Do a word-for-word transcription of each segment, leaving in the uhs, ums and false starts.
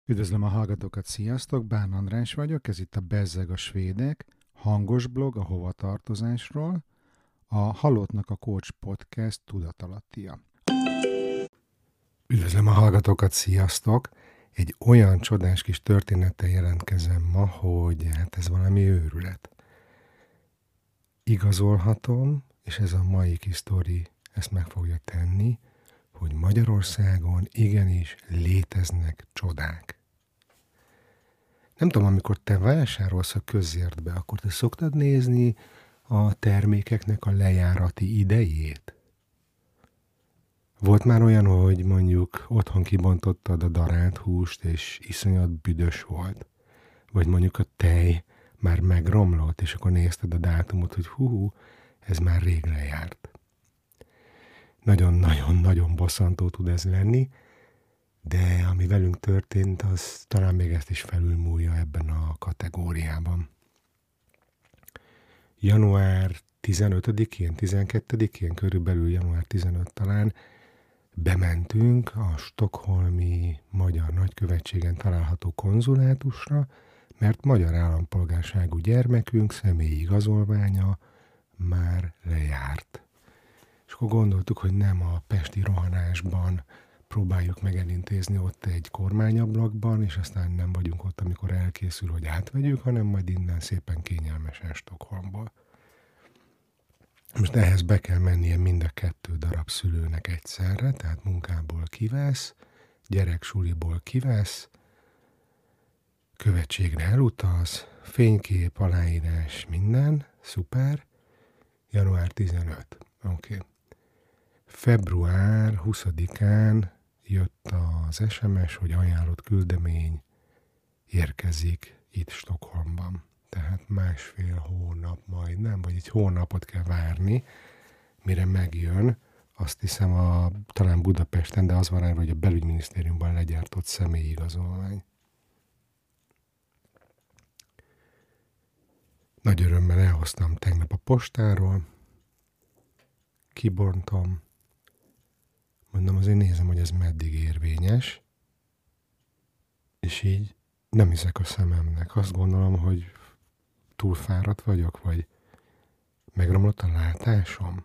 Üdvözlöm a hallgatókat, sziasztok! Bán András vagyok, ez itt a Bezzeg a Svédek, hangos blog a hovatartozásról, a Halottnak a Coach Podcast tudatalattia. Üdvözlöm a hallgatókat, sziasztok! Egy olyan csodás kis történettel jelentkezem ma, hogy hát ez valami őrület. Igazolhatom, és ez a mai kis sztori ezt meg fogja tenni, hogy Magyarországon igenis léteznek csodák. Nem tudom, amikor te vásárolsz a közértbe, akkor te szoktad nézni a termékeknek a lejárati idejét? Volt már olyan, hogy mondjuk otthon kibontottad a darált húst, és iszonyat büdös volt? Vagy mondjuk a tej már megromlott, és akkor nézted a dátumot, hogy hú, ez már rég lejárt. Nagyon-nagyon-nagyon bosszantó tud ez lenni, de ami velünk történt, az talán még ezt is felülmúlja ebben a kategóriában. január tizenötödikén, tizenkettedikén, körülbelül január tizenötödikén talán bementünk a stockholmi magyar nagykövetségen található konzulátusra, mert magyar állampolgárságú gyermekünk személyi igazolványa már lejárt. És akkor gondoltuk, hogy nem a pesti rohanásban próbáljuk meg elintézni ott egy kormányablakban, és aztán nem vagyunk ott, amikor elkészül, hogy átvegyük, hanem majd innen szépen kényelmesen Stockholmból. Most ehhez be kell mennie mind a kettő darab szülőnek egyszerre, tehát munkából kivesz, gyereksuliból kivesz, követségre elutaz, fénykép, aláírás, minden, szuper, január tizenötödike. Oké. Okay. február huszadikán jött az es em es, hogy ajánlott küldemény érkezik itt Stockholmban. Tehát másfél hónap majdnem, vagy egy hónapot kell várni, mire megjön. Azt hiszem a, talán Budapesten, de az van rá, hogy a belügyminisztériumban legyártott személyi igazolvány. Nagy örömmel elhoztam tegnap a postáról, kibontom, mondom, azért nézem, hogy ez meddig érvényes, és így nem hiszek a szememnek. Azt gondolom, hogy túl fáradt vagyok, vagy megromlott a látásom.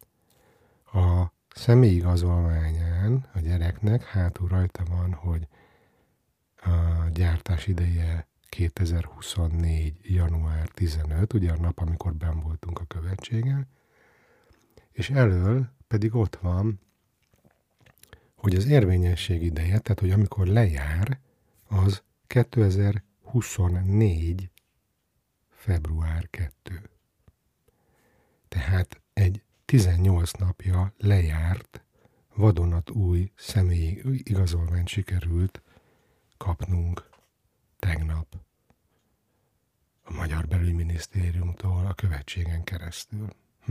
A személyigazolványán a gyereknek hátul rajta van, hogy a gyártás ideje kétezer-huszonnégy. január tizenötödike, ugye a nap, amikor benn voltunk a követségen, és elől pedig ott van, hogy az érvényesség ideje, tehát hogy amikor lejár, az kétezer-huszonnégy. február másodika. Tehát egy tizennyolc napja lejárt, vadonatúj személyi igazolványt sikerült kapnunk tegnap a Magyar Belügyminisztériumtól a követségen keresztül. Hm.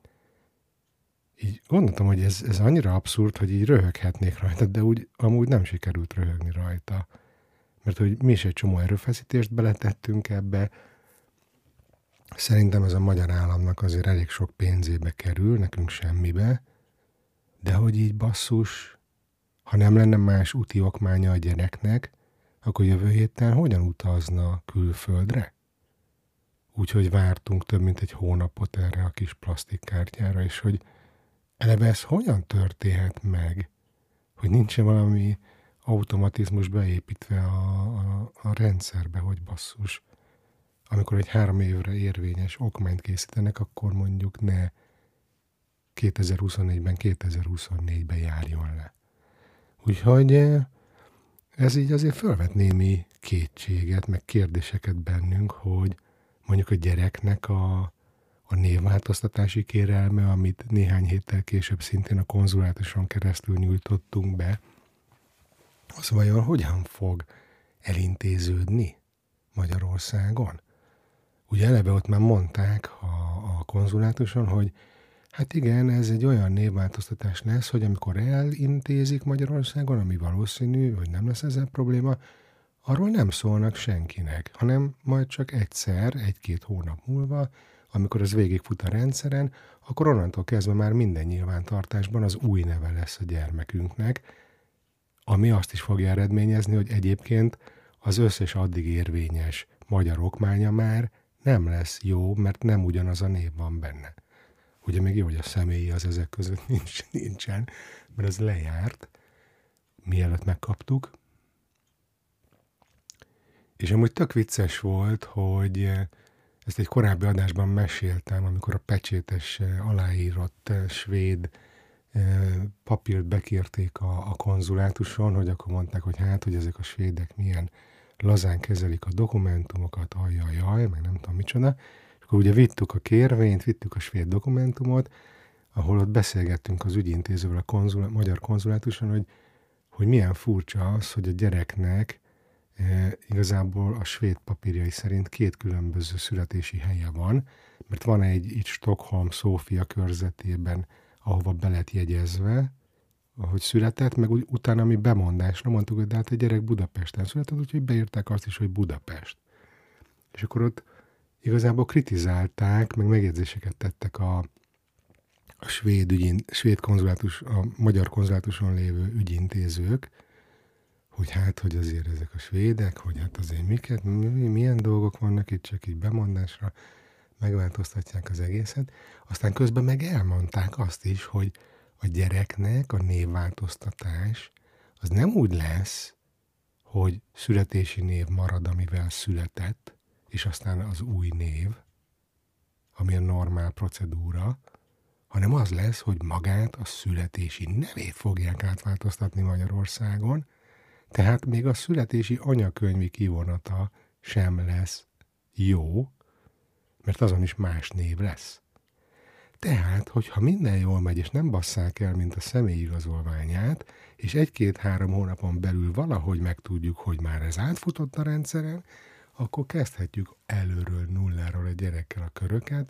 Így gondoltam, hogy ez, ez annyira abszurd, hogy így röhöghetnék rajta, de úgy amúgy nem sikerült röhögni rajta. Mert hogy mi is egy csomó erőfeszítést beletettünk ebbe. Szerintem ez a magyar államnak azért elég sok pénzébe kerül, nekünk semmibe. De hogy így basszus, ha nem lenne más úti okmánya a gyereknek, akkor jövő héten hogyan utazna külföldre? Úgyhogy vártunk több mint egy hónapot erre a kis plastikkártyára, és hogy eleve ez hogyan történhet meg, hogy nincs valami automatizmus beépítve a, a, a rendszerbe, hogy basszus, amikor egy három évre érvényes okmányt készítenek, akkor mondjuk ne kétezer-huszonnégyben, kétezer-huszonnégyben járjon le. Úgyhogy ez így azért fölvet némi kétséget, meg kérdéseket bennünk, hogy mondjuk a gyereknek a, a névváltoztatási kérelme, amit néhány héttel később szintén a konzulátuson keresztül nyújtottunk be, az vajon hogyan fog elintéződni Magyarországon? Ugye eleve ott már mondták a, a konzulátuson, hogy hát igen, ez egy olyan névváltoztatás lesz, hogy amikor elintézik Magyarországon, ami valószínű, hogy nem lesz ezzel probléma, arról nem szólnak senkinek, hanem majd csak egyszer, egy-két hónap múlva, amikor ez végigfut a rendszeren, akkor onnantól kezdve már minden nyilvántartásban az új neve lesz a gyermekünknek, ami azt is fogja eredményezni, hogy egyébként az összes addig érvényes magyar okmánya már nem lesz jó, mert nem ugyanaz a név van benne. Ugye még jó, hogy a személyi az ezek között nincs, nincsen, mert az lejárt, mielőtt megkaptuk. És amúgy tök vicces volt, hogy ezt egy korábbi adásban meséltem, amikor a pecsétes, aláírott svéd papírt bekérték a, a konzulátuson, hogy akkor mondták, hogy hát, hogy ezek a svédek milyen lazán kezelik a dokumentumokat, ajajaj, meg nem tudom micsoda. És akkor ugye vittük a kérvényt, vittük a svéd dokumentumot, ahol ott beszélgettünk az ügyintézővel a konzul, magyar konzulátuson, hogy, hogy milyen furcsa az, hogy a gyereknek e, igazából a svéd papírjai szerint két különböző születési helye van, mert van egy itt Stockholm, Szófia körzetében, ahova be lett jegyezve, ahogy született, meg úgy, utána mi bemondásra mondtuk, hogy de hát a gyerek Budapesten született, úgyhogy beírták azt is, hogy Budapest. És akkor ott igazából kritizálták, meg megjegyzéseket tettek a, a svéd, ügyin, svéd konzulátus, a magyar konzulátuson lévő ügyintézők, hogy hát, hogy azért ezek a svédek, hogy hát azért miket, milyen dolgok vannak itt, csak így bemondásra megváltoztatják az egészet. Aztán közben meg elmondták azt is, hogy a gyereknek a névváltoztatás az nem úgy lesz, hogy születési név marad, amivel született, és aztán az új név, ami a normál procedúra, hanem az lesz, hogy magát a születési nevét fogják átváltoztatni Magyarországon, tehát még a születési anyakönyvi kivonata sem lesz jó, mert azon is más név lesz. Tehát, hogyha minden jól megy, és nem basszák el, mint a személyigazolványát, és egy-két-három hónapon belül valahogy megtudjuk, hogy már ez átfutott a rendszeren, akkor kezdhetjük előről, nulláról a gyerekkel a köröket,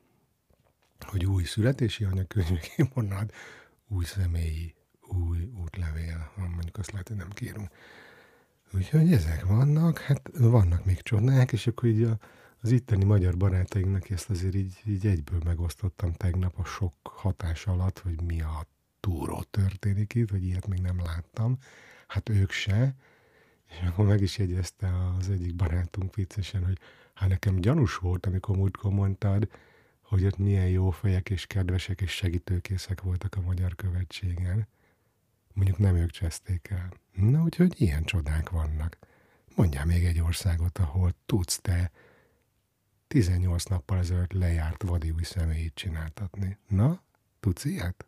hogy új születési anyakönyvi kivonat, új személyi, új útlevél, mondjuk azt lehet, hogy nem kérünk. Úgyhogy ezek vannak, hát vannak még csodák, és akkor így a az itteni magyar barátainknak ezt azért így, így egyből megosztottam tegnap a sok hatás alatt, hogy mi a túró történik itt, hogy ilyet még nem láttam. Hát ők se. És akkor meg is jegyezte az egyik barátunk viccesen, hogy hát nekem gyanús volt, amikor múltkor mondtad, hogy ott milyen jó fejek és kedvesek és segítőkészek voltak a magyar követségen. Mondjuk nem ők cseszték el. Na, úgyhogy ilyen csodák vannak. Mondjál még egy országot, ahol tudsz te tizennyolc nappal ezelőtt lejárt vadi új személyit csináltatni. Na, tudsz ilyet?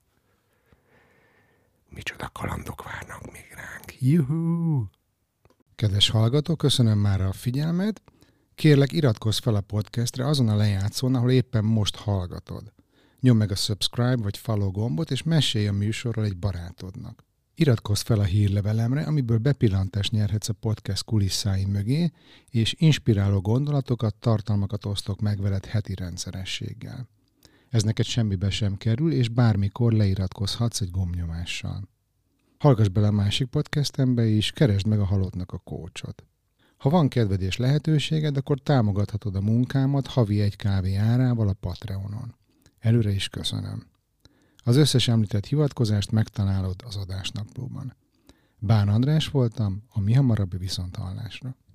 Micsoda kalandok várnak még ránk. Juhú! Kedves hallgató, köszönöm már a figyelmet. Kérlek, iratkozz fel a podcastre azon a lejátszón, ahol éppen most hallgatod. Nyomd meg a subscribe vagy follow gombot, és mesélj a műsorról egy barátodnak. Iratkozz fel a hírlevelemre, amiből bepillantást nyerhetsz a podcast kulisszái mögé, és inspiráló gondolatokat, tartalmakat osztok meg veled heti rendszerességgel. Ez neked semmibe sem kerül, és bármikor leiratkozhatsz egy gombnyomással. Hallgass bele a másik podcastembe is, keresd meg a Halottnak a Coachot. Ha van kedved és lehetőséged, akkor támogathatod a munkámat havi egy kávé árával a Patreonon. Előre is köszönöm. Az összes említett hivatkozást megtalálod az adásnaplóban. Bán András voltam, a mi hamarabbi viszonthallásra.